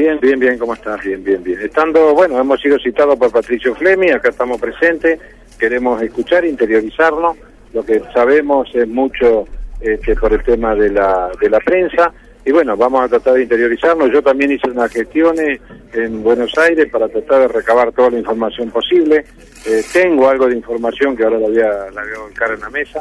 Bien, ¿cómo estás? Bien. Bueno, hemos sido citados por Patricio Flemi, acá estamos presentes, queremos escuchar, interiorizarnos, lo que sabemos es mucho por el tema de la prensa, y bueno, vamos a tratar de interiorizarnos. Yo también hice unas gestiones en Buenos Aires para tratar de recabar toda la información posible. Tengo algo de información que ahora la voy a colocar en la mesa,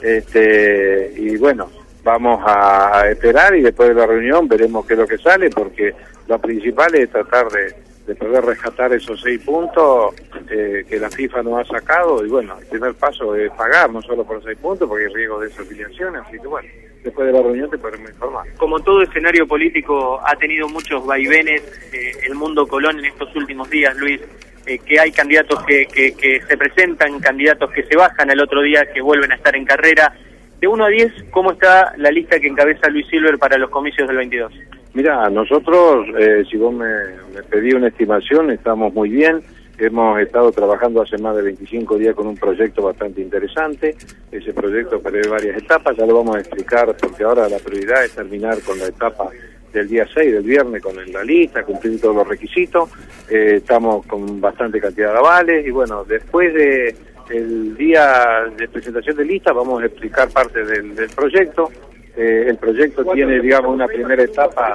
y bueno, vamos a esperar y después de la reunión veremos qué es lo que sale, porque lo principal es tratar de poder rescatar esos 6 puntos que la FIFA nos ha sacado, y bueno, el primer paso es pagar, no solo por 6 puntos, porque hay riesgo de desafiliación, así que bueno, después de la reunión te podremos informar. Como todo escenario político ha tenido muchos vaivenes el mundo Colón en estos últimos días, Luis, que hay candidatos que se presentan, candidatos que se bajan al otro día, que vuelven a estar en carrera. De 1 a 10, ¿cómo está la lista que encabeza Luis Silver para los comicios del 22? Mira, nosotros, si vos me pedís una estimación, estamos muy bien. Hemos estado trabajando hace más de 25 días con un proyecto bastante interesante. Ese proyecto prevé varias etapas, ya lo vamos a explicar, porque ahora la prioridad es terminar con la etapa del día 6, del viernes, con la lista, cumplir todos los requisitos. Estamos con bastante cantidad de avales, y bueno, después el día de presentación de lista vamos a explicar parte del proyecto. El proyecto tiene, digamos, una primera etapa,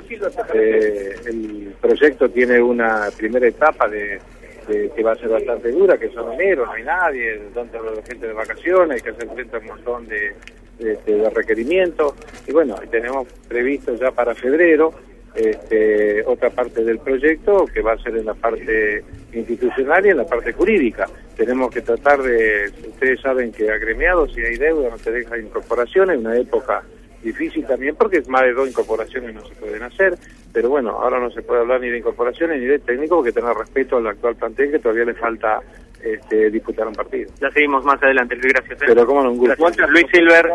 el proyecto tiene una primera etapa que va a ser bastante dura, que son enero, no hay nadie, donde la gente de vacaciones, hay que hacer frente a un montón de requerimientos, y bueno, tenemos previsto ya para febrero otra parte del proyecto que va a ser en la parte institucional y en la parte jurídica. Tenemos que tratar ustedes saben que agremiados, si hay deuda no te deja incorporaciones, una época difícil también porque más de 2 incorporaciones no se pueden hacer, pero bueno, ahora no se puede hablar ni de incorporaciones ni de técnico, porque tener respeto al actual plantel, que todavía le falta disputar un partido. Ya seguimos más adelante, Luis, gracias. Pero cómo no, un gusto. Luis Silver.